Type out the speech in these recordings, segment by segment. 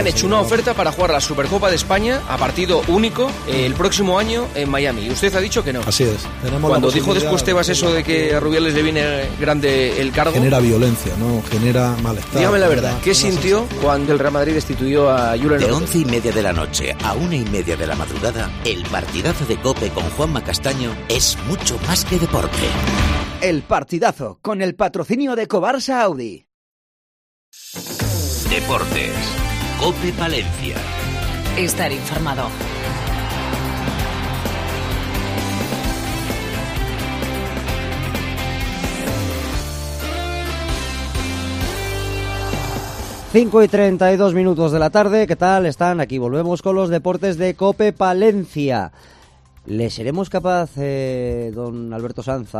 Han hecho una oferta para jugar la Supercopa de España a partido único el próximo año en Miami. Y usted ha dicho que no. Así es. Cuando dijo después Tebas eso de que a Rubiales le viene grande el cargo... Genera violencia, ¿no? Genera malestar. Dígame la verdad, ¿qué sintió cuando el Real Madrid destituyó a Julen De Lopetegui? 11:30 de la noche a 1:30 de la madrugada, el partidazo de COPE con Juanma Castaño es mucho más que deporte. El partidazo, con el patrocinio de Cobarsa Audi. Deportes. COPE Palencia. Estar informado. Cinco y 32 minutos de la tarde, ¿qué tal están? Aquí volvemos con los deportes de COPE Palencia. ¿Le seremos capaz, don Alberto Sanz,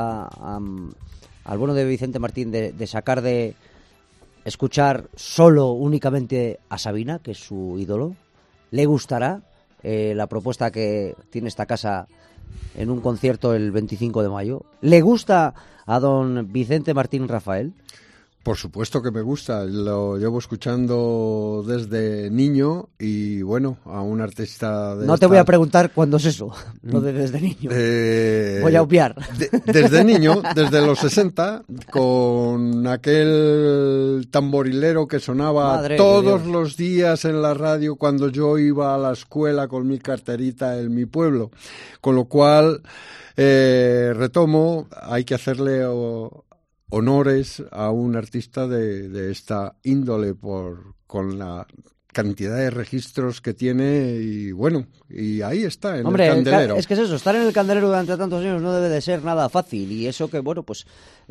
al bueno de Vicente Martín, de sacar de escuchar únicamente a Sabina, que es su ídolo? ¿Le gustará la propuesta que tiene esta casa en un concierto el 25 de mayo? ¿Le gusta a don Vicente Martín Rafael? Por supuesto que me gusta, lo llevo escuchando desde niño y bueno, a un artista de... No te voy a preguntar cuándo es eso, lo de desde niño. Voy a obviar. Desde niño, desde los 60, con aquel tamborilero que sonaba todos los días en la radio cuando yo iba a la escuela con mi carterita en mi pueblo. Con lo cual, retomo, hay que hacerle... honores a un artista de esta índole con la cantidad de registros que tiene y bueno, y ahí está, en el candelero. Es que es eso, estar en el candelero durante tantos años no debe de ser nada fácil y eso que, bueno, pues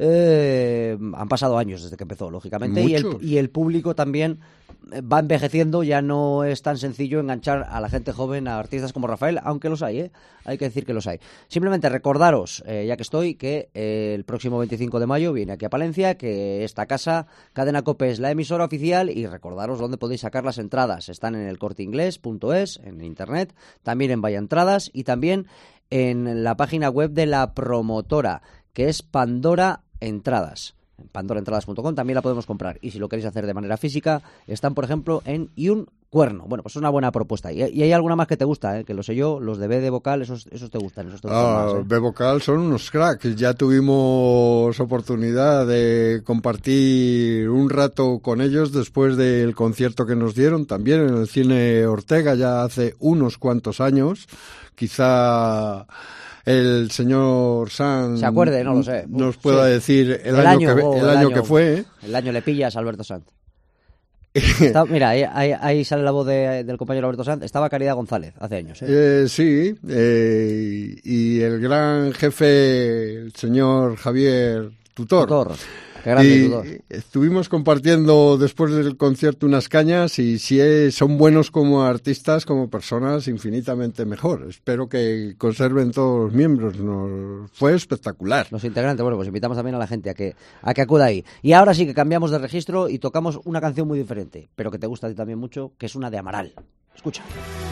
han pasado años desde que empezó, lógicamente, y el público también va envejeciendo, ya no es tan sencillo enganchar a la gente joven, a artistas como Rafael, aunque los hay, hay que decir que los hay. Simplemente recordaros, ya que estoy, que el próximo 25 de mayo viene aquí a Palencia, que esta casa, Cadena COPE, es la emisora oficial, y recordaros dónde podéis sacar las entradas. Están en el corteinglés.es, en internet, también en Vaya Entradas y también en la página web de la promotora, que es Pandora Entradas. En pandoraentradas.com también la podemos comprar. Y si lo queréis hacer de manera física, están, por ejemplo, en Un Cuerno. Bueno, pues es una buena propuesta. Y hay alguna más que te gusta, que lo sé yo, los de B de vocal, esos te gustan. Más, B vocal son unos cracks. Ya tuvimos oportunidad de compartir un rato con ellos después del concierto que nos dieron, también en el Cine Ortega, ya hace unos cuantos años. Quizá... el señor Sanz se acuerde, no lo sé. Nos pueda decir el año que fue. El año le pillas a Alberto Sanz. Mira, ahí sale la voz del compañero Alberto Sanz. Estaba Caridad González hace años. Sí, y el gran jefe, el señor Javier Tutor. Qué grande, Tutor. Estuvimos compartiendo después del concierto unas cañas y si son buenos como artistas, como personas, infinitamente mejor. Espero que conserven todos los miembros. Fue espectacular. Los integrantes, bueno, pues invitamos también a la gente a que acuda ahí. Y ahora sí que cambiamos de registro y tocamos una canción muy diferente, pero que te gusta a ti también mucho, que es una de Amaral. Escucha.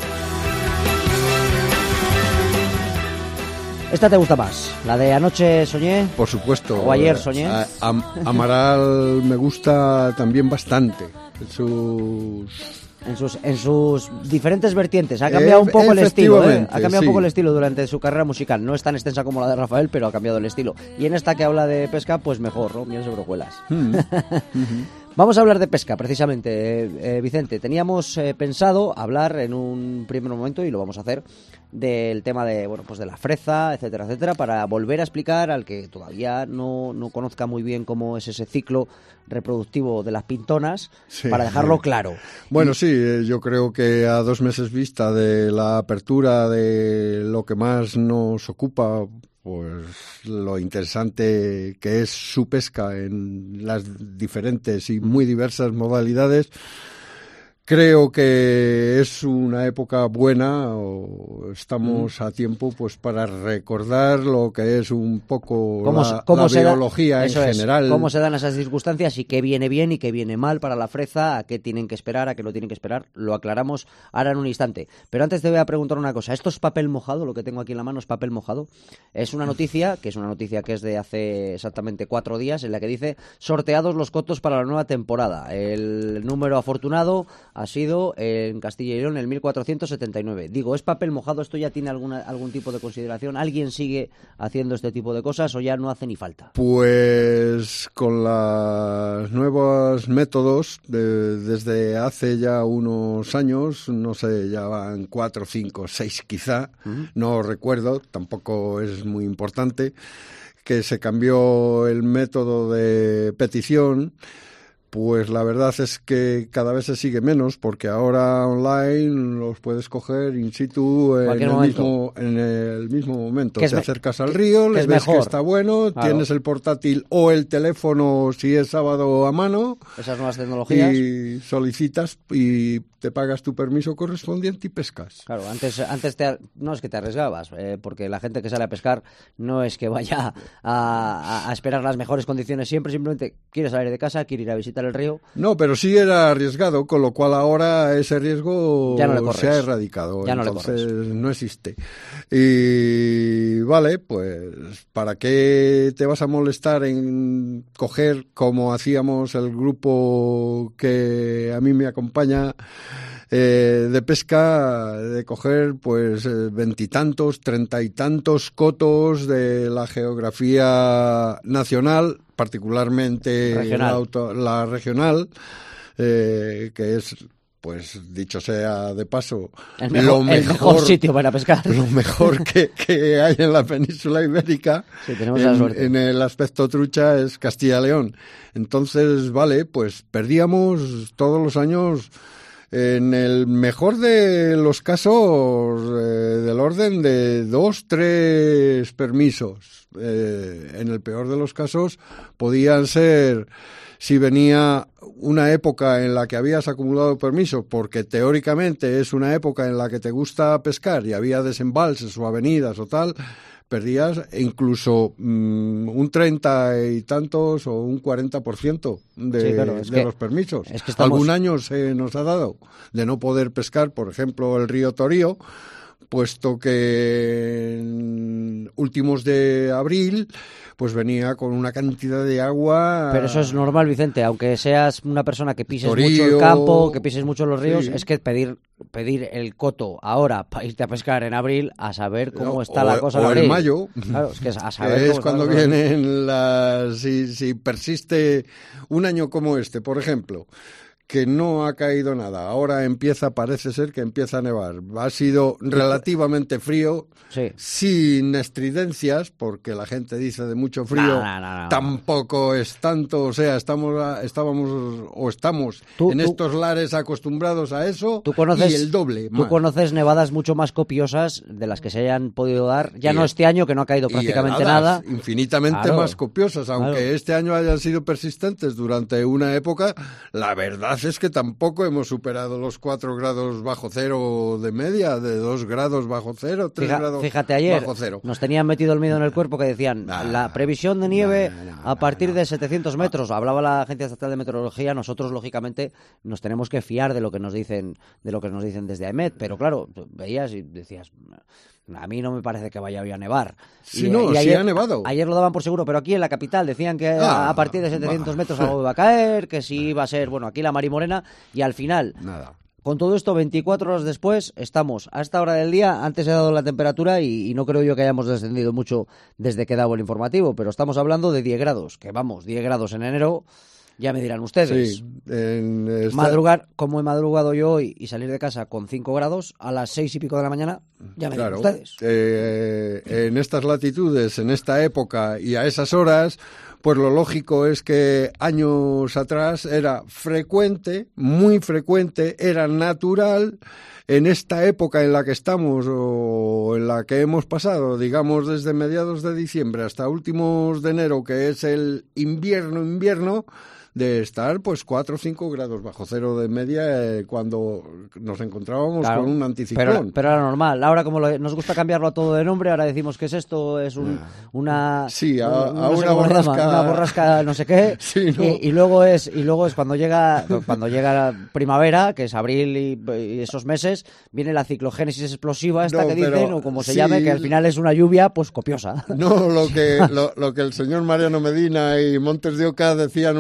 ¿Esta te gusta más? ¿La de Anoche soñé? Por supuesto. ¿O Ayer soñé? Amaral me gusta también bastante. En sus diferentes vertientes. Ha cambiado un poco el estilo, Ha cambiado un poco el estilo durante su carrera musical. No es tan extensa como la de Rafael, pero ha cambiado el estilo. Y en esta que habla de pesca, pues mejor, ¿no? Miel sobre hojuelas. Vamos a hablar de pesca, precisamente, Vicente. Teníamos pensado hablar en un primer momento, y lo vamos a hacer, del tema de, bueno, pues de la freza, etcétera, etcétera, para volver a explicar al que todavía no conozca muy bien cómo es ese ciclo reproductivo de las pintonas, para dejarlo claro. Bueno, sí, yo creo que a 2 meses vista de la apertura de lo que más nos ocupa, pues lo interesante que es su pesca en las diferentes y muy diversas modalidades, creo que es una época buena, o estamos a tiempo pues para recordar lo que es un poco la biología en general. Cómo se dan esas circunstancias y qué viene bien y qué viene mal para la freza, a qué tienen que esperar, a qué no tienen que esperar. Lo aclaramos ahora en un instante. Pero antes te voy a preguntar una cosa. ¿Esto es papel mojado? Lo que tengo aquí en la mano es papel mojado. Es una noticia que es de hace exactamente 4 días, en la que dice: sorteados los cotos para la nueva temporada. El número afortunado ha sido en Castilla y León en el 1479. Digo, ¿es papel mojado? ¿Esto ya tiene algún tipo de consideración? ¿Alguien sigue haciendo este tipo de cosas o ya no hace ni falta? Pues con los nuevos métodos, desde hace ya unos años, no sé, ya van 4, 5, 6 quizá, no recuerdo, tampoco es muy importante, que se cambió el método de petición. Pues la verdad es que cada vez se sigue menos, porque ahora online los puedes coger in situ en el mismo momento. Te acercas al río, le ves que está bueno, claro. Tienes el portátil o el teléfono si es sábado a mano. Esas nuevas tecnologías. Y solicitas y te pagas tu permiso correspondiente y pescas. Claro, antes no es que te arriesgabas, porque la gente que sale a pescar no es que vaya a esperar las mejores condiciones siempre, simplemente quiere salir de casa, quiere ir a visitar el río. No, pero sí era arriesgado, con lo cual ahora ese riesgo ya no se ha erradicado, ya entonces no existe. Y vale, pues ¿para qué te vas a molestar en coger, como hacíamos el grupo que a mí me acompaña de pesca, de coger pues 20 y tantos, 30 y tantos cotos de la geografía nacional, particularmente la regional, que es, pues dicho sea de paso, el mejor sitio para pescar. Lo mejor que hay en la península ibérica, sí, tenemos esa suerte. En el aspecto trucha, es Castilla y León. Entonces, vale, pues perdíamos todos los años, en el mejor de los casos, del orden de 2, 3 permisos. En el peor de los casos podían ser, si venía una época en la que habías acumulado permisos, porque teóricamente es una época en la que te gusta pescar y había desembalses o avenidas o tal, perdías incluso un 30 y tantos o un 40% de los permisos. Es que Algún año se nos ha dado de no poder pescar, por ejemplo, el río Torío, puesto que en últimos de abril pues venía con una cantidad de agua. Pero eso es normal, Vicente, aunque seas una persona que pises mucho el campo, que pises mucho los ríos, sí. Es que pedir el coto ahora para irte a pescar en abril, a saber cómo está la cosa en abril. O en mayo, claro, es que a saber es cuando vienen si persiste un año como este, por ejemplo, que no ha caído nada. Ahora parece ser que empieza a nevar. Ha sido relativamente frío, sí. Sin estridencias, porque la gente dice de mucho frío, tampoco es tanto, o sea, estamos en estos lares acostumbrados a eso, y el doble más. Tú conoces nevadas mucho más copiosas de las que se hayan podido dar, no este año, que no ha caído prácticamente nada. Infinitamente más copiosas, aunque este año hayan sido persistentes durante una época, la verdad es que tampoco hemos superado los 4 grados bajo cero de media, de 2 grados bajo cero, 3 grados fíjate, ayer bajo cero. Nos tenían metido el miedo en el cuerpo, que decían la previsión de nieve a partir de 700 metros. Hablaba la Agencia Estatal de Meteorología. Nosotros, lógicamente, nos tenemos que fiar de lo que nos dicen desde AEMET, pero claro, veías y decías, a mí no me parece que vaya hoy a nevar. Sí, sí ha nevado. Ayer lo daban por seguro, pero aquí en la capital decían que a partir de 700 metros algo iba a caer, que sí iba a ser, aquí la Marimorena, y al final, nada. Con todo esto, 24 horas después, estamos a esta hora del día. Antes he dado la temperatura y no creo yo que hayamos descendido mucho desde que daba el informativo, pero estamos hablando de 10 grados, que vamos, 10 grados en enero. Ya me dirán ustedes, sí, madrugar como he madrugado yo hoy y salir de casa con 5 grados a las 6 y pico de la mañana, ya me dirán ustedes. En estas latitudes, en esta época y a esas horas, pues lo lógico es que años atrás era frecuente, muy frecuente, era natural. En esta época en la que estamos o en la que hemos pasado, digamos desde mediados de diciembre hasta últimos de enero, que es el invierno, de estar pues 4 o 5 grados bajo cero de media cuando nos encontrábamos con un anticiclón. Pero era normal. Ahora, como nos gusta cambiarlo a todo de nombre, ahora decimos que es esto, es una borrasca no sé qué, sí, ¿no? y luego es cuando llega la primavera, que es abril y esos meses, viene la ciclogénesis explosiva que dicen, o como se llame, que al final es una lluvia pues copiosa. No, lo que el señor Mariano Medina y Montes de Oca decían, una borrasca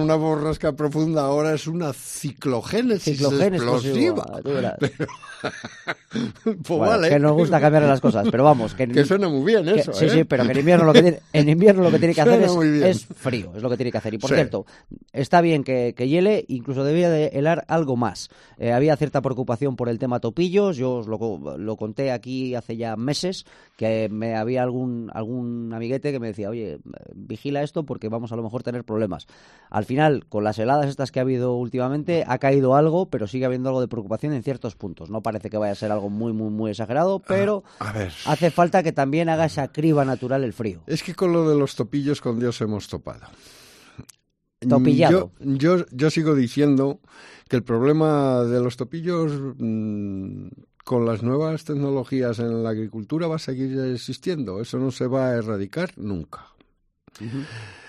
borrasca profunda, ahora es una ciclogénesis explosiva. Pero, pues bueno, vale. Que nos gusta cambiar las cosas, pero vamos. Que suena muy bien eso, Sí, sí, pero que en invierno lo que tiene que hacer es frío, es lo que tiene que hacer. Y por cierto, está bien que hiele, incluso debía de helar algo más. Había cierta preocupación por el tema topillos, yo os lo conté aquí hace ya meses, que me había algún amiguete que me decía, oye, vigila esto porque vamos a lo mejor tener problemas. Al final, con las heladas estas que ha habido últimamente, ha caído algo, pero sigue habiendo algo de preocupación en ciertos puntos. No parece que vaya a ser algo muy, muy, muy exagerado, pero hace falta que también haga esa criba natural el frío. Es que con lo de los topillos, con Dios hemos topado. Topillado. Yo sigo diciendo que el problema de los topillos con las nuevas tecnologías en la agricultura va a seguir existiendo. Eso no se va a erradicar nunca. Uh-huh.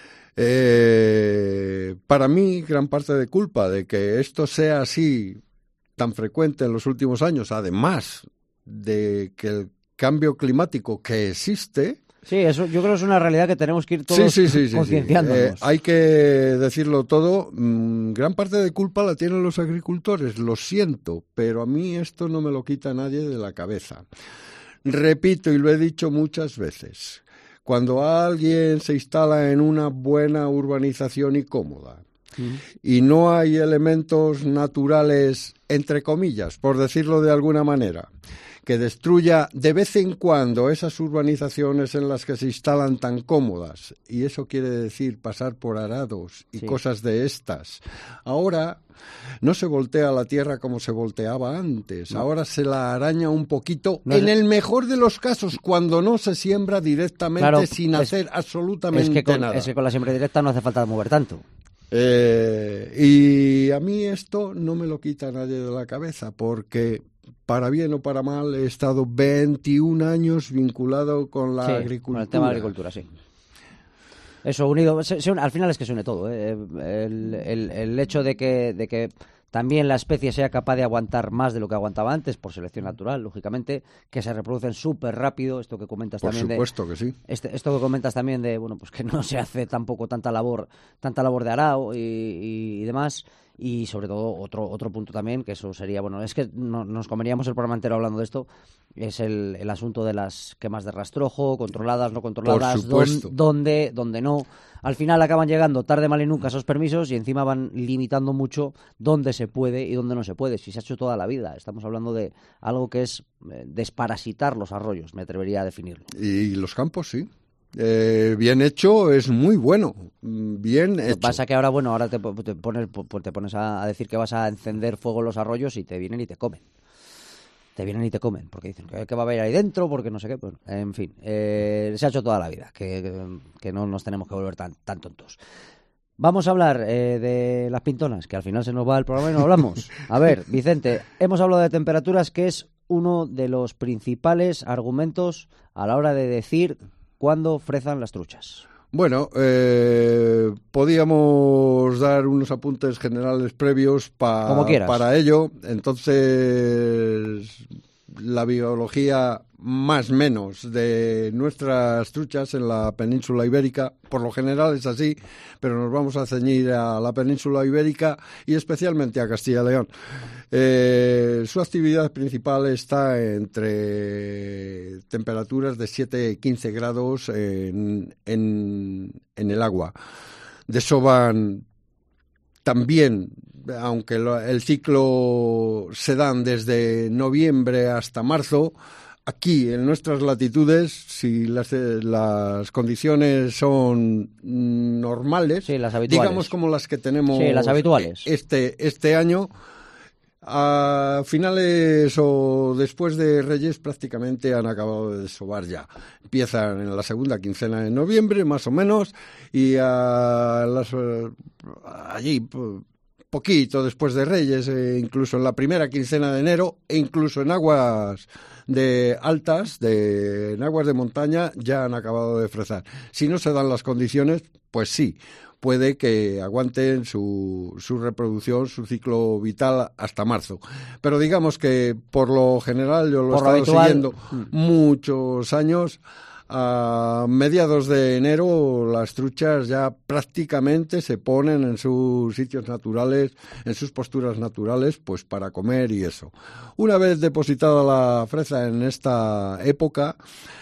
Para mí, gran parte de culpa de que esto sea así tan frecuente en los últimos años, además de que el cambio climático que existe... Sí, eso yo creo que es una realidad que tenemos que ir todos concienciándonos. Hay que decirlo todo. Gran parte de culpa la tienen los agricultores, lo siento, pero a mí esto no me lo quita nadie de la cabeza. Repito, y lo he dicho muchas veces, cuando alguien se instala en una buena urbanización y cómoda, y no hay elementos naturales, entre comillas, por decirlo de alguna manera, que destruya de vez en cuando esas urbanizaciones en las que se instalan tan cómodas, y eso quiere decir pasar por arados y cosas de estas. Ahora no se voltea la tierra como se volteaba antes, ahora se la araña un poquito, en el mejor de los casos, cuando no se siembra directamente sin hacer absolutamente nada. Es que con la siembra directa no hace falta mover tanto. Y a mí esto no me lo quita nadie de la cabeza, porque para bien o para mal he estado 21 años vinculado con la agricultura. Con el tema de la agricultura, sí. Eso unido, al final es que se une todo. El hecho de que también la especie sea capaz de aguantar más de lo que aguantaba antes, por selección natural, lógicamente, que se reproducen súper rápido, esto que comentas también de... Por supuesto que sí. Esto que comentas también de, bueno, pues que no se hace tampoco tanta labor de arao y demás. Y sobre todo otro punto también, que eso sería, bueno, es que nos comeríamos el programa entero hablando de esto, es el asunto de las quemas de rastrojo, controladas, no controladas, dónde no. Al final acaban llegando tarde, mal y nunca esos permisos y encima van limitando mucho dónde se puede y dónde no se puede. Si se ha hecho toda la vida, estamos hablando de algo que es desparasitar los arroyos, me atrevería a definirlo. Y los campos, sí. Bien hecho es muy bueno, bien hecho. Lo que pasa que ahora te pones a decir que vas a encender fuego en los arroyos y te vienen y te comen. Porque dicen que va a haber ahí dentro, porque no sé qué. Bueno, en fin, se ha hecho toda la vida, que no nos tenemos que volver tan tontos. Vamos a hablar de las pintonas, que al final se nos va el programa y no hablamos. A ver, Vicente, hemos hablado de temperaturas, que es uno de los principales argumentos a la hora de decir cuándo frezan las truchas. Bueno, podíamos dar unos apuntes generales previos para ello. Entonces, la biología más menos de nuestras truchas en la península ibérica, por lo general es así, pero nos vamos a ceñir a la península ibérica y especialmente a Castilla y León. Su actividad principal está entre temperaturas de 7 y 15 grados en el agua. Desovan también, aunque el ciclo se dan desde noviembre hasta marzo. Aquí, en nuestras latitudes, si las condiciones son normales, las habituales, digamos como las que tenemos las habituales. Este año, a finales o después de Reyes prácticamente han acabado de desovar ya. Empiezan en la segunda quincena de noviembre, más o menos, y allí poquito después de Reyes, incluso en la primera quincena de enero, e incluso en aguas en aguas de montaña ya han acabado de frezar. Si no se dan las condiciones, pues sí, puede que aguanten su reproducción, su ciclo vital hasta marzo. Pero digamos que por lo general, yo lo he estado siguiendo muchos años, a mediados de enero las truchas ya prácticamente se ponen en sus sitios naturales, en sus posturas naturales, pues para comer y eso. Una vez depositada la fresa en esta época,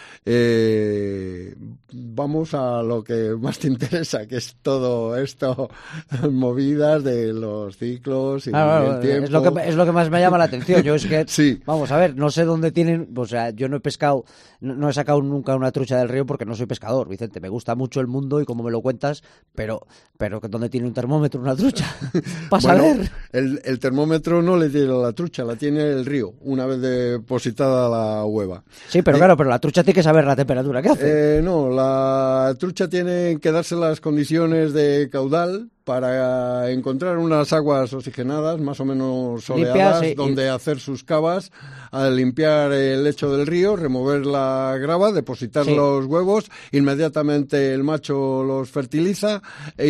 vamos a lo que más te interesa, que es todo esto, movidas de los ciclos y el tiempo. Es lo que más me llama la atención. Yo es que, sí. Vamos a ver, no sé dónde tienen, o sea, yo no he pescado, no he sacado nunca una trucha del río porque no soy pescador, Vicente. Me gusta mucho el mundo y como me lo cuentas, pero ¿dónde tiene un termómetro una trucha? Para saber. El termómetro no le tiene la trucha, la tiene el río, una vez depositada la hueva. Sí, pero claro, pero la trucha tiene que saber la temperatura que hace. No, la trucha tiene que darse las condiciones de caudal para encontrar unas aguas oxigenadas, más o menos soleadas, limpias, donde hacer sus cavas, a limpiar el lecho del río, remover la grava, depositar los huevos, inmediatamente el macho los fertiliza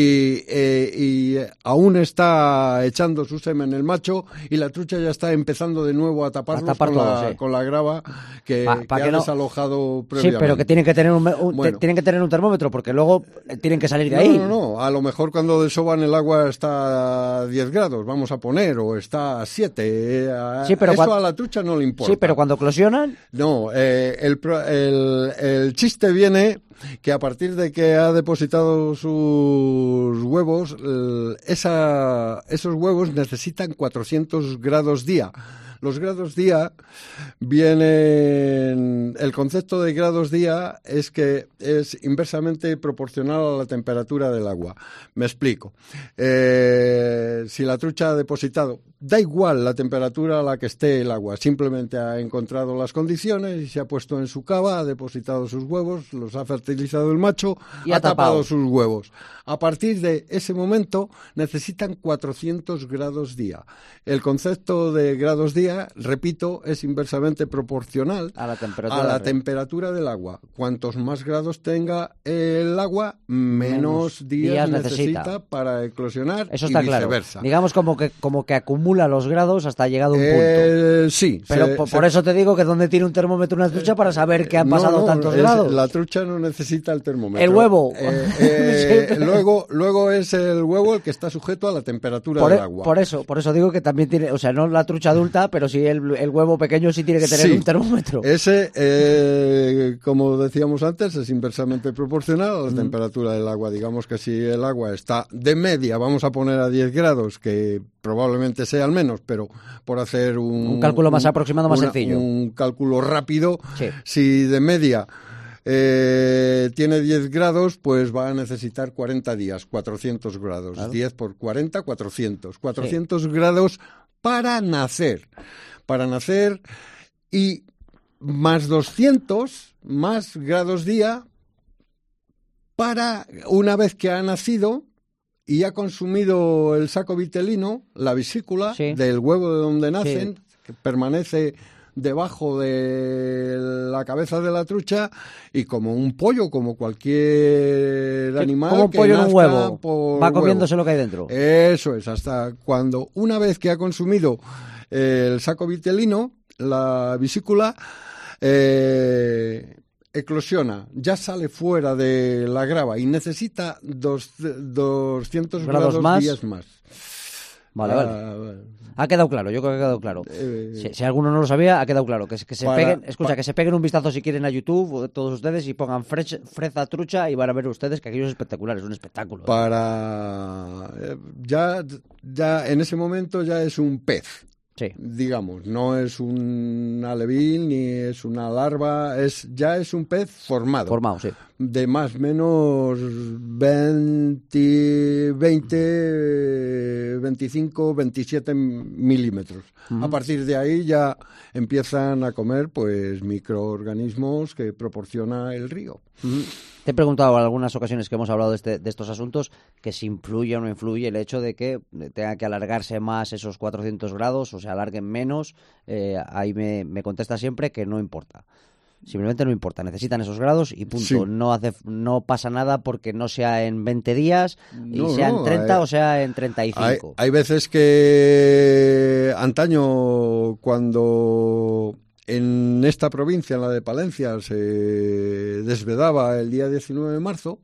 y aún está echando su semen el macho y la trucha ya está empezando de nuevo a taparlos con la grava que ha desalojado previamente. Sí, pero que tienen que tener tienen que tener un termómetro porque luego tienen que salir de ahí. No, a lo mejor cuando desoban el agua está a 10 grados, vamos a poner, o está a 7. Sí, pero eso a la trucha no le importa. Sí, pero cuando eclosionan... No, el chiste viene que a partir de que ha depositado sus huevos, esos huevos necesitan 400 grados día. Los grados día vienen... El concepto de grados día es que es inversamente proporcional a la temperatura del agua. Me explico. Si la trucha ha depositado, da igual la temperatura a la que esté el agua, simplemente ha encontrado las condiciones y se ha puesto en su cava, ha depositado sus huevos, los ha fertilizado el macho, y ha tapado sus huevos. A partir de ese momento necesitan 400 grados día. El concepto de grados día, repito, es inversamente proporcional a la temperatura del agua. Cuantos más grados tenga el agua, menos días necesita para eclosionar. Eso está y viceversa. Claro. Digamos como que acumula los grados hasta llegado a un punto. Sí. Pero por eso te digo que donde tiene un termómetro una trucha para saber que han pasado tantos grados. La trucha no necesita el termómetro. El huevo. Luego es el huevo el que está sujeto a la temperatura del agua. Por eso digo que también tiene, o sea, no la trucha adulta, pero sí el huevo pequeño sí tiene que tener un termómetro. Ese, como decíamos antes, es inversamente proporcional a la temperatura del agua. Digamos que si el agua está de media, vamos a poner a 10 grados, que probablemente sea al menos, pero por hacer un cálculo más aproximado, más sencillo. Un cálculo rápido, si de media tiene 10 grados, pues va a necesitar 40 días, 400 grados. Claro. 10 por 40, 400. 400 grados para nacer. Y más 200, más grados día, para una vez que ha nacido y ha consumido el saco vitelino, la vesícula del huevo de donde nacen, que permanece debajo de la cabeza de la trucha, y como un pollo, como cualquier animal, como un pollo en un huevo, va comiéndose huevo. Lo que hay dentro. Eso es, hasta cuando una vez que ha consumido el saco vitelino, la vesícula eclosiona, ya sale fuera de la grava y necesita 200 grados días más. Vale. Ha quedado claro, yo creo que ha quedado claro. Si alguno no lo sabía, ha quedado claro. Que se peguen un vistazo si quieren a YouTube, todos ustedes, y pongan fresa trucha y van a ver ustedes que aquello es espectacular, es un espectáculo. Ya en ese momento ya es un pez. Sí. Digamos, no es un alevín ni es una larva, ya es un pez formado. Formado, sí. De más o menos 20, 25, 27 milímetros. Uh-huh. A partir de ahí ya empiezan a comer pues microorganismos que proporciona el río. Uh-huh. Te he preguntado en algunas ocasiones que hemos hablado de estos asuntos que si influye o no influye el hecho de que tenga que alargarse más esos 400 grados o se alarguen menos. Ahí me contesta siempre que no importa. Simplemente no importa, necesitan esos grados y punto. Sí. No pasa nada porque no sea en 20 días y sea en 30 o sea en 35. Hay veces que antaño, cuando en esta provincia, en la de Palencia, se desvedaba el día 19 de marzo,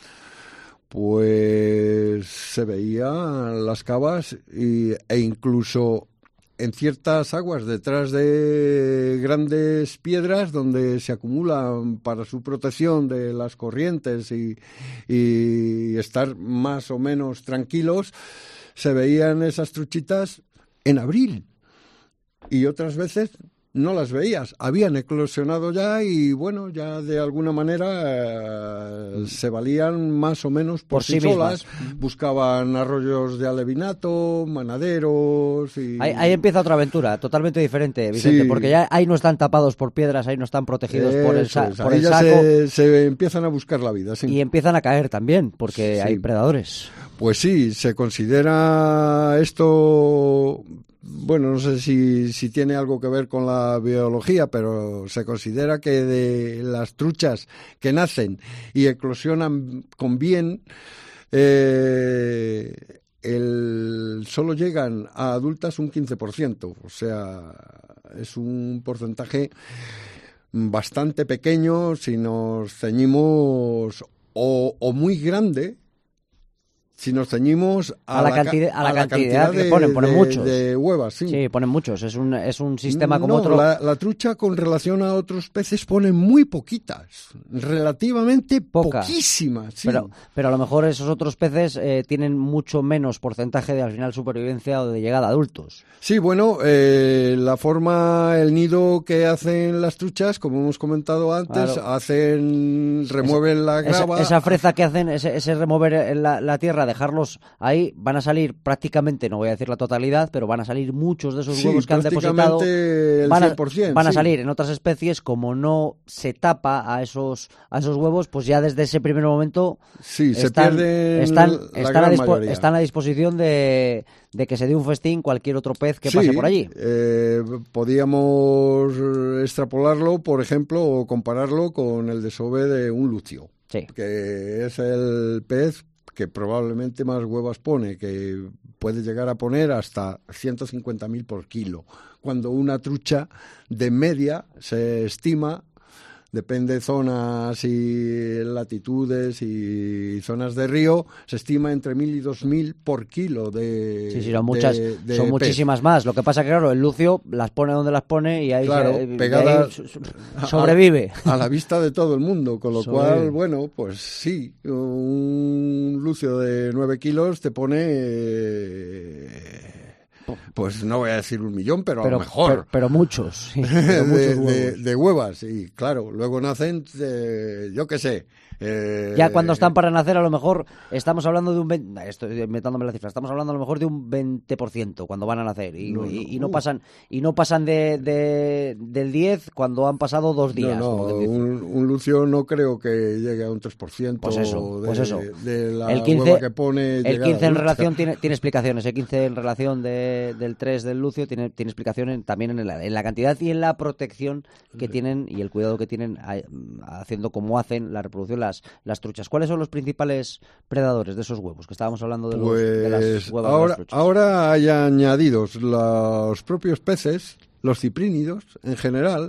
pues se veían las cavas e incluso en ciertas aguas detrás de grandes piedras donde se acumulan para su protección de las corrientes y estar más o menos tranquilos, se veían esas truchitas en abril y otras veces no las veías, habían eclosionado ya y bueno, ya de alguna manera se valían más o menos por sí solas, buscaban arroyos de alevinato, manaderos y... Ahí empieza otra aventura, totalmente diferente, Vicente, sí. Porque ya ahí no están tapados por piedras, ahí no están protegidos por el saco. Se empiezan a buscar la vida, sí. Y empiezan a caer también, porque hay predadores. Pues sí, se considera esto... Bueno, no sé si tiene algo que ver con la biología, pero se considera que de las truchas que nacen y eclosionan con bien, solo llegan a adultas un 15%. O sea, es un porcentaje bastante pequeño si nos ceñimos, o muy grande, si nos ceñimos a la cantidad que ponen muchos. De huevas, sí. Sí, ponen muchos. Es un sistema como otro. La trucha con relación a otros peces pone muy poquitas, relativamente poquísimas. Sí. Pero a lo mejor esos otros peces tienen mucho menos porcentaje de al final supervivencia o de llegada a adultos. Sí, bueno, el nido que hacen las truchas, como hemos comentado antes, claro. Remueven la grava. Esa freza que hacen, ese remover la tierra, dejarlos ahí, van a salir prácticamente, no voy a decir la totalidad, pero van a salir muchos de esos huevos que han depositado. El 100%, van a salir en otras especies, como no se tapa a esos huevos, pues ya desde ese primer momento están a disposición de que se dé un festín cualquier otro pez que pase por allí. Podíamos extrapolarlo, por ejemplo, o compararlo con el desove de un lucio, que es el pez que probablemente más huevas pone, que puede llegar a poner hasta 150.000 por kilo, cuando una trucha de media se estima, depende de zonas y latitudes y zonas de río, se estima entre 1.000 y 2.000 por kilo de Sí, son muchísimas más. Lo que pasa que, claro, el lucio las pone donde las pone y ahí, pegadas sobrevive. A la vista de todo el mundo, con lo cual, bueno, pues sí, un lucio de 9 kilos te pone... Pues no voy a decir 1 millón, pero a lo mejor. Pero muchos. Sí, de huevas, y claro, luego nacen, yo qué sé. Ya cuando están para nacer, a lo mejor estamos hablando de estoy inventándome la cifra, estamos hablando a lo mejor de un 20% cuando van a nacer y no pasan del 10 cuando han pasado 2 días. Un lucio no creo que llegue a un 3%. Pues eso. De la el 15, hueva que pone. El 15 en relación tiene explicaciones. El 15 en relación del 3 del lucio tiene explicación también en la cantidad y en la protección que tienen y el cuidado que tienen haciendo como hacen la reproducción las truchas. ¿Cuáles son los principales predadores de esos huevos? Que estábamos hablando de las huevas de las truchas. Ahora hay añadidos los propios peces, los ciprínidos en general,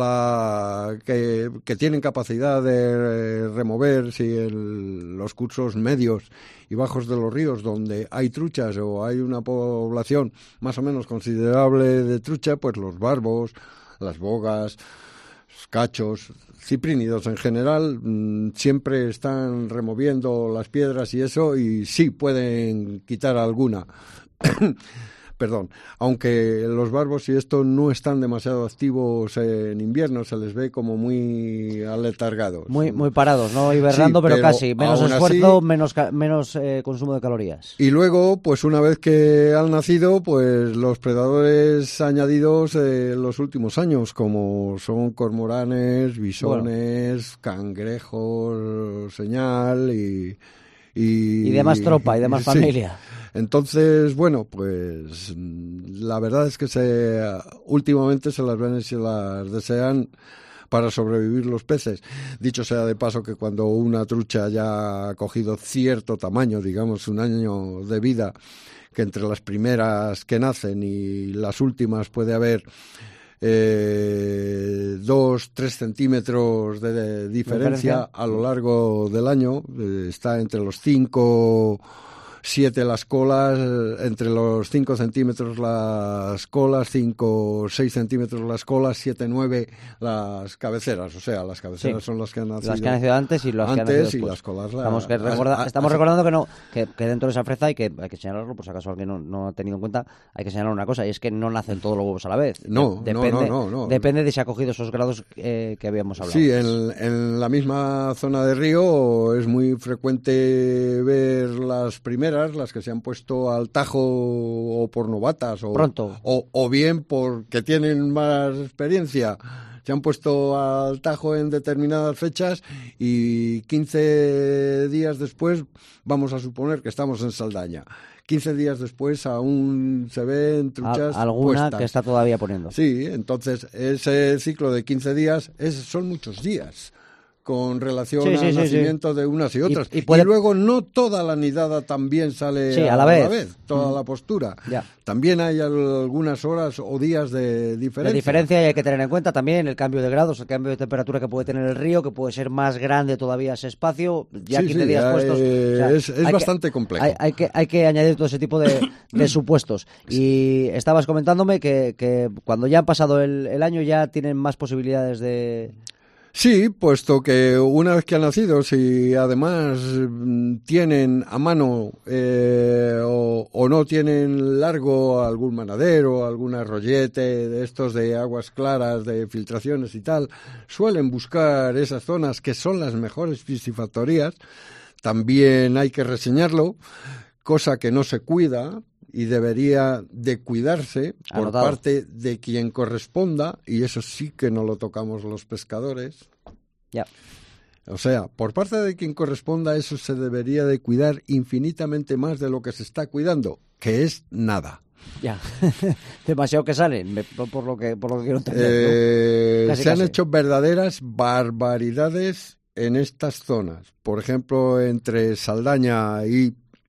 que tienen capacidad de remover en los cursos medios y bajos de los ríos donde hay truchas o hay una población más o menos considerable de trucha, pues los barbos, las bogas, los cachos, ciprínidos en general, siempre están removiendo las piedras y eso, y sí pueden quitar alguna. Perdón, aunque los barbos y esto no están demasiado activos en invierno, se les ve como muy aletargados. Muy parados, ¿no? Hibernando, pero casi. Menos esfuerzo, así, menos consumo de calorías. Y luego, pues una vez que han nacido, pues los predadores añadidos en los últimos años, como son cormoranes, bisones, cangrejos, señal y demás tropa y demás familia. Entonces, bueno, pues la verdad es que últimamente se las ven y se las desean para sobrevivir los peces. Dicho sea de paso que cuando una trucha ya ha cogido cierto tamaño, digamos 1 año de vida, que entre las primeras que nacen y las últimas puede haber 2-3 centímetros de diferencia a lo largo del año. Está entre los 5... 7 las colas, entre los 5 centímetros las colas, 6 centímetros las colas, 7, 9 las cabeceras. O sea, las cabeceras son las que han nacido. Las que han nacido antes y las que han nacido después. Y las colas. Estamos recordando que dentro de esa freza hay que señalarlo, por si acaso alguien no ha tenido en cuenta, hay que señalar una cosa, y es que no nacen todos los huevos a la vez. No. Depende de si ha cogido esos grados que habíamos hablado. Sí, en la misma zona de río es muy frecuente ver las primeras, las que se han puesto al tajo o por novatas o bien porque tienen más experiencia. Se han puesto al tajo en determinadas fechas y 15 días después, vamos a suponer que estamos en Saldaña. 15 días después aún se ven truchas alguna puestas. Que está todavía poniendo. Sí, entonces ese ciclo de 15 días son muchos días con relación al nacimiento de unas y otras. Y luego no toda la nidada también sale a la vez. Toda la postura. Ya. También hay algunas horas o días de diferencia. De diferencia, y hay que tener en cuenta también el cambio de grados, el cambio de temperatura que puede tener el río, que puede ser más grande todavía ese espacio, ya 15 días puestos. Es bastante complejo. Hay que añadir todo ese tipo de supuestos. Y estabas comentándome que cuando ya han pasado el año ya tienen más posibilidades de... Sí, puesto que una vez que han nacido, si además tienen a mano o no tienen largo algún manadero, algún arroyete de estos de aguas claras, de filtraciones y tal, suelen buscar esas zonas que son las mejores piscifactorías. También hay que reseñarlo, cosa que no se cuida y debería de cuidarse por parte de quien corresponda, y eso sí que no lo tocamos los pescadores. Ya. O sea, por parte de quien corresponda, eso se debería de cuidar infinitamente más de lo que se está cuidando, que es nada. Ya, demasiado que salen, por lo que quiero entender, ¿no? Se han hecho verdaderas barbaridades en estas zonas. Por ejemplo, entre Saldaña y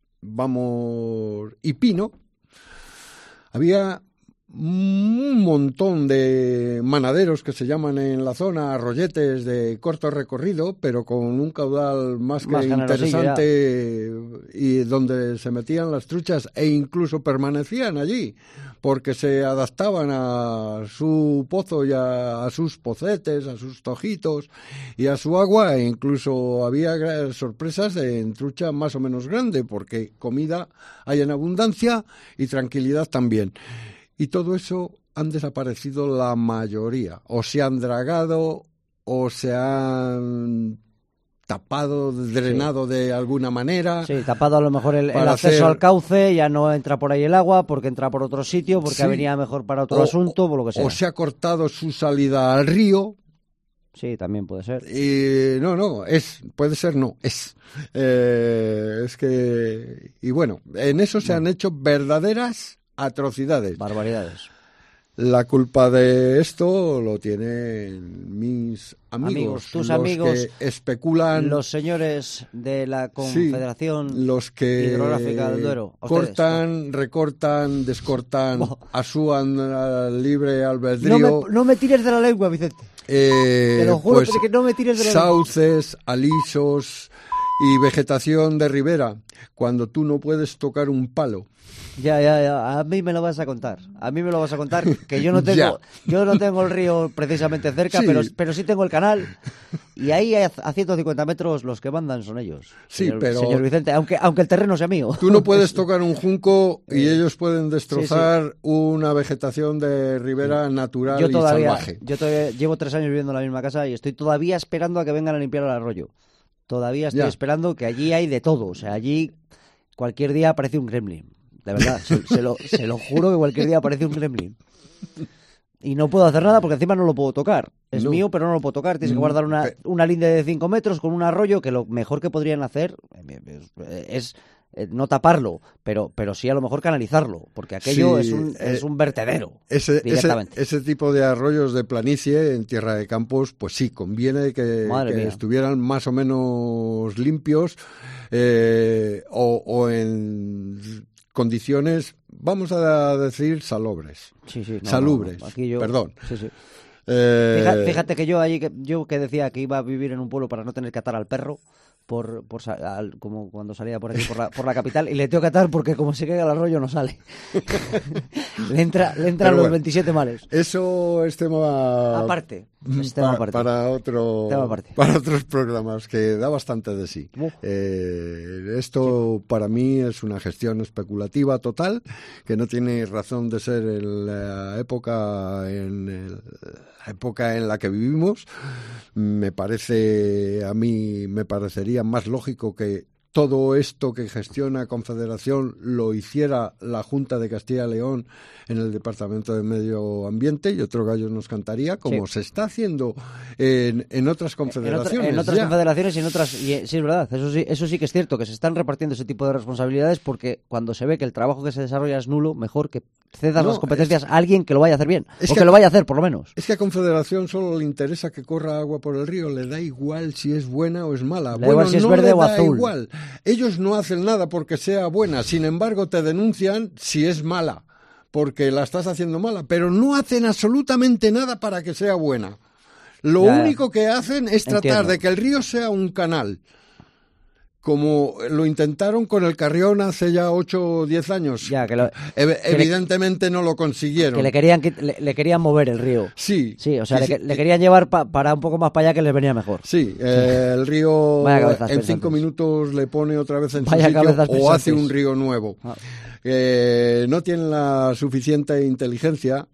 Pino, había un montón de manaderos que se llaman en la zona arroyetes de corto recorrido, pero con un caudal más que interesante, y donde se metían las truchas e incluso permanecían allí porque se adaptaban a su pozo y a sus pocetes, a sus tojitos y a su agua, e incluso había sorpresas en trucha más o menos grande, porque comida hay en abundancia y tranquilidad también. Y todo eso han desaparecido la mayoría, o se han dragado o se han tapado, drenado de alguna manera. Sí, tapado a lo mejor el acceso al cauce, ya no entra por ahí el agua porque entra por otro sitio, porque venía mejor para otro asunto, por lo que sea. O se ha cortado su salida al río. Sí, también puede ser. Y es que, y bueno, en eso se han hecho verdaderas atrocidades. Barbaridades. La culpa de esto lo tienen mis amigos, tus amigos, que especulan, los señores de la Confederación los que Hidrográfica del Duero. Cortan, recortan, descortan, asúan libre albedrío. No me tires de la lengua, Vicente. Te lo juro, pues, que no me tires de la lengua. Sauces, alisos y vegetación de ribera, cuando tú no puedes tocar un palo. Ya, a mí me lo vas a contar. Que yo no tengo el río precisamente cerca, pero sí tengo el canal, y ahí a 150 metros los que mandan son ellos. Sí, señor Vicente, aunque el terreno sea mío. Tú no puedes tocar un junco y ellos pueden destrozar una vegetación de ribera natural y salvaje. Yo todavía llevo 3 años viviendo en la misma casa y estoy todavía esperando a que vengan a limpiar el arroyo. Todavía estoy esperando, que allí hay de todo. O sea, allí cualquier día aparece un gremlin. De verdad, se lo juro que cualquier día aparece un gremlin. Y no puedo hacer nada porque encima no lo puedo tocar. Es mío, pero no lo puedo tocar. Tienes que guardar una linde de 5 metros con un arroyo, que lo mejor que podrían hacer es no taparlo, pero sí a lo mejor canalizarlo, porque aquello es un vertedero directamente. Ese tipo de arroyos de planicie en tierra de campos, pues sí, conviene que estuvieran más o menos limpios, o en condiciones, vamos a decir, salubres. Sí, salubres, aquí yo, perdón. Sí. Fíjate que yo que decía que iba a vivir en un pueblo para no tener que atar al perro, como cuando salía por aquí por la capital, y le tengo que atar porque como se caiga el arroyo no sale. le entran los 27 males. Eso es tema aparte. Para otros programas, que da bastante de sí. Esto para mí es una gestión especulativa total, que no tiene razón de ser en la época en la que vivimos. Me parecería más lógico que todo esto que gestiona Confederación lo hiciera la Junta de Castilla y León en el Departamento de Medio Ambiente, y otro gallo nos cantaría, como se está haciendo en otras confederaciones. En otras confederaciones y en otras... sí, es verdad, eso sí que es cierto, que se están repartiendo ese tipo de responsabilidades, porque cuando se ve que el trabajo que se desarrolla es nulo, mejor que cedas las competencias a alguien que lo vaya a hacer bien, que lo vaya a hacer, por lo menos. Es que a Confederación solo le interesa que corra agua por el río, le da igual si es buena o es mala. Le da igual si es verde o azul. Igual. Ellos no hacen nada porque sea buena, sin embargo te denuncian si es mala, porque la estás haciendo mala, pero no hacen absolutamente nada para que sea buena. Lo único que hacen es tratar de que el río sea un canal, como lo intentaron con el Carrión hace ya 8 o 10 años. Evidentemente no lo consiguieron. Que le querían mover el río. Sí. O sea, le querían llevar para un poco más para allá, que les venía mejor. Sí, el río en 5 minutos le pone otra vez en su sitio, o hace un río nuevo. No tienen la suficiente inteligencia.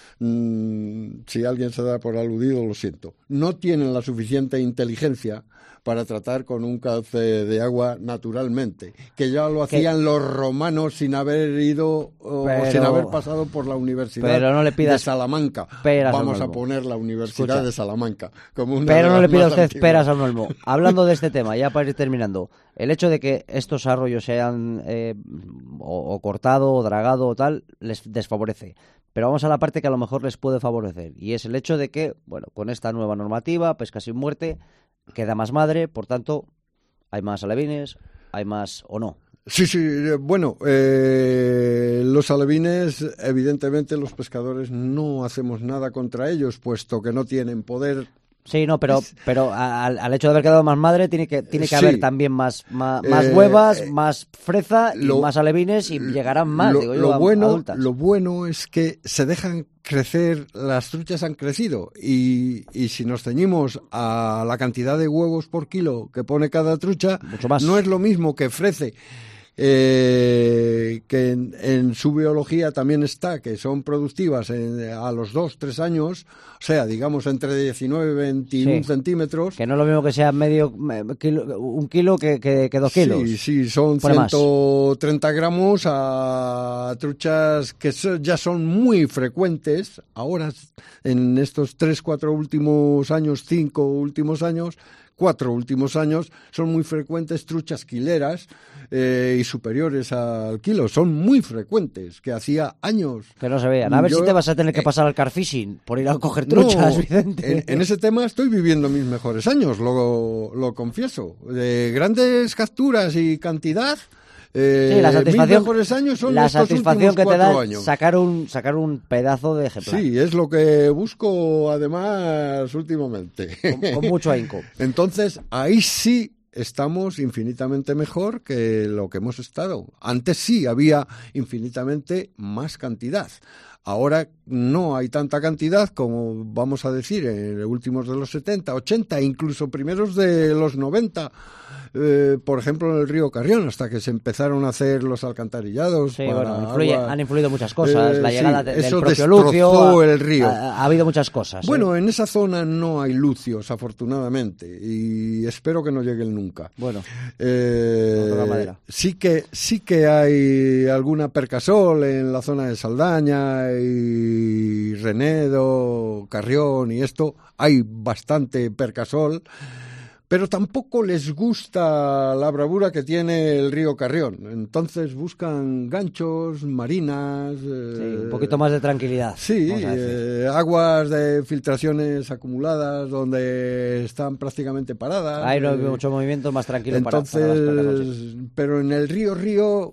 Si alguien se da por aludido, lo siento. No tienen la suficiente inteligencia para tratar con un cauce de agua naturalmente, que ya lo hacían los romanos sin haber ido sin haber pasado por la Universidad de Salamanca. Vamos a poner la Universidad de Salamanca como una. Pero no le pida usted peras a un olmo. Hablando de este tema, ya para ir terminando, el hecho de que estos arroyos se hayan o cortado o dragado o tal, les desfavorece. Pero vamos a la parte que a lo mejor les puede favorecer, y es el hecho de que, bueno, con esta nueva normativa, pesca sin muerte, queda más madre, por tanto, hay más alevines, hay más o no. Sí, bueno, los alevines, evidentemente los pescadores no hacemos nada contra ellos, puesto que no tienen poder. Sí, no, pero al hecho de haber quedado más madre tiene que haber también más huevas, más freza y más alevines, y llegarán más, adultas. Lo bueno es que se dejan crecer, las truchas han crecido, y si nos ceñimos a la cantidad de huevos por kilo que pone cada trucha, mucho más. No es lo mismo que frece. Que en su biología también está, que son productivas a los 2-3 años, o sea, digamos entre 19 y 21 centímetros. Que no es lo mismo que sea un kilo que 2 kilos. Sí, son 130 gramos a truchas que ya son muy frecuentes. Ahora, en estos 3-4 últimos años, 5 últimos años, 4 últimos años, son muy frecuentes truchas quileras y superiores al kilo. Son muy frecuentes, que hacía años que no se vean. A ver si te vas a tener que pasar al carfishing por ir a coger truchas, Vicente. En ese tema estoy viviendo mis mejores años, lo confieso. De grandes capturas y cantidad. La satisfacción, mejores años son la satisfacción que te da años. sacar un pedazo de ejemplar. Sí, es lo que busco además últimamente. Con mucho ahínco. Entonces, ahí sí estamos infinitamente mejor que lo que hemos estado. Antes sí había infinitamente más cantidad. Ahora no hay tanta cantidad como, vamos a decir, en los últimos de los 70, 80, incluso primeros de los 90. Por ejemplo, en el río Carrión, hasta que se empezaron a hacer los alcantarillados. Sí, han influido muchas cosas. La llegada del propio lucio. El río. Ha habido muchas cosas. Bueno, en esa zona no hay lucios, afortunadamente, y espero que no lleguen nunca. Bueno, sí que hay alguna percasol en la zona de Saldaña y Renedo, Carrión y esto. Hay bastante percasol. Pero tampoco les gusta la bravura que tiene el río Carrión. Entonces buscan ganchos, marinas. Un poquito más de tranquilidad. Sí, aguas de filtraciones acumuladas donde están prácticamente paradas. Hay mucho movimiento más tranquilo. Entonces, pero en el río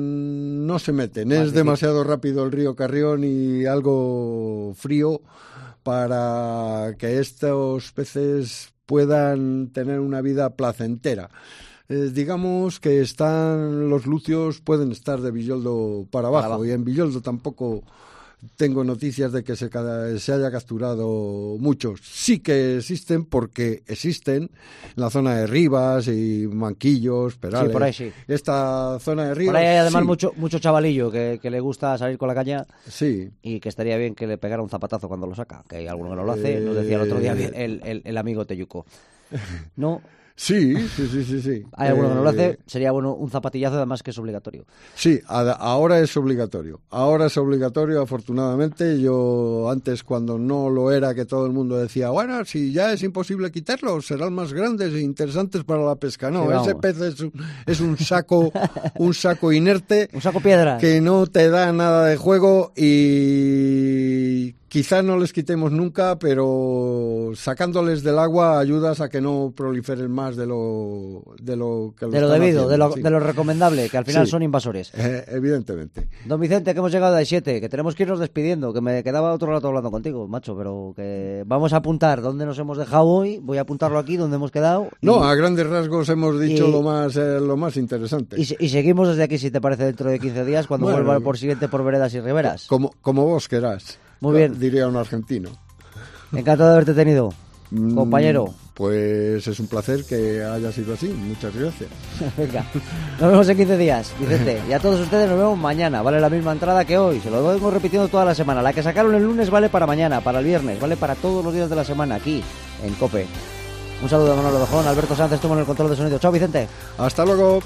no se meten. Es demasiado rápido el río Carrión y algo frío para que estos peces puedan tener una vida placentera. Digamos que los lucios pueden estar de Villoldo para abajo, y en Villoldo tampoco tengo noticias de que se haya capturado muchos. Sí que existen, porque existen en la zona de Rivas y Manquillos, Perales. Sí, por ahí sí. Esta zona de Rivas. Por ahí hay además sí. mucho chavalillo que le gusta salir con la caña. Sí. Y que estaría bien que le pegara un zapatazo cuando lo saca, que hay alguno que no lo hace. Nos decía el otro día el amigo Teyuco. ¿No? Sí. Hay alguno que no lo hace, sería bueno un zapatillazo, además que es obligatorio. Sí, ahora es obligatorio. Afortunadamente. Yo antes, cuando no lo era, que todo el mundo decía, bueno, si ya es imposible quitarlos, serán más grandes e interesantes para la pesca. No, sí, ese pez es un saco inerte. Un saco piedra. Que no te da nada de juego, y quizá no les quitemos nunca, pero sacándoles del agua ayudas a que no proliferen más de lo que lo debido, haciendo, de lo recomendable, que al final son invasores. Evidentemente. Don Vicente, que hemos llegado a las 7, que tenemos que irnos despidiendo, que me quedaba otro rato hablando contigo, macho, pero que vamos a apuntar dónde nos hemos dejado hoy. Voy a apuntarlo aquí, donde hemos quedado. No, a grandes rasgos hemos dicho lo más interesante. Y seguimos desde aquí, si te parece, dentro de 15 días, cuando vuelva por siguiente por veredas y riberas. Como vos querás. Muy bien. Diría un argentino. Encantado de haberte tenido, compañero. Pues es un placer que haya sido así. Muchas gracias. Venga, nos vemos en 15 días, Vicente. Y a todos ustedes nos vemos mañana. Vale la misma entrada que hoy. Se lo vengo repitiendo toda la semana. La que sacaron el lunes vale para mañana, para el viernes, vale para todos los días de la semana, aquí, en COPE. Un saludo a Manolo Bejón. Alberto Sánchez estuvo en el control de sonido. Chao, Vicente. Hasta luego.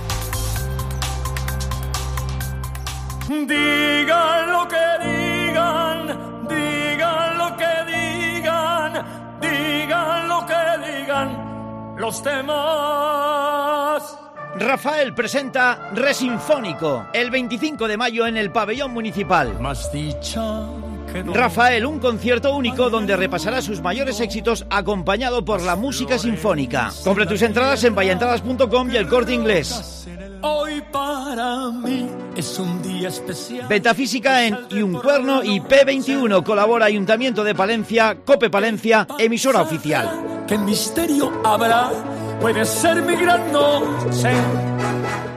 Digan lo que digan, digan lo que digan, digan lo que digan los demás. Rafael presenta Resinfónico el 25 de mayo en el Pabellón Municipal. Más dicha que no. Rafael, un concierto único donde repasará sus mayores éxitos acompañado por la música sinfónica. Compre tus entradas en vallaentradas.com y El Corte Inglés. Hoy para mí es un día especial. Metafísica en Iuncuerno y P21. Colabora Ayuntamiento de Palencia, COPE Palencia, emisora oficial. ¿Qué misterio habrá? Puede ser mi gran noche.